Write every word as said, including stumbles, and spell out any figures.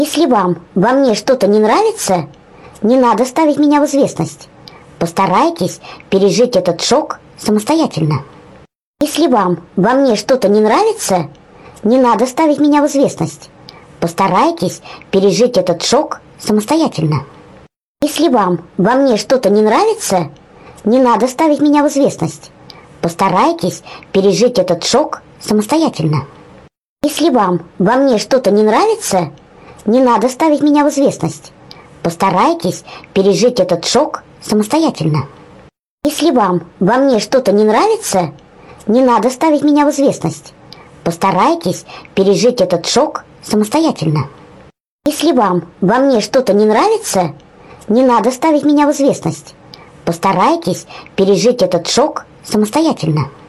Если вам во мне что-то не нравится, не надо ставить меня в известность. Постарайтесь пережить этот шок самостоятельно. Если вам во мне что-то не нравится, не надо ставить меня в известность. Постарайтесь пережить этот шок самостоятельно. Если вам во мне что-то не нравится, не надо ставить меня в известность. Постарайтесь пережить этот шок самостоятельно. Если вам во мне что-то не нравится, не надо ставить меня в известность. Постарайтесь пережить этот шок самостоятельно. Если вам во мне что-то не нравится, не надо ставить меня в известность. Постарайтесь пережить этот шок самостоятельно. Если вам во мне что-то не нравится, не надо ставить меня в известность. Постарайтесь пережить этот шок самостоятельно.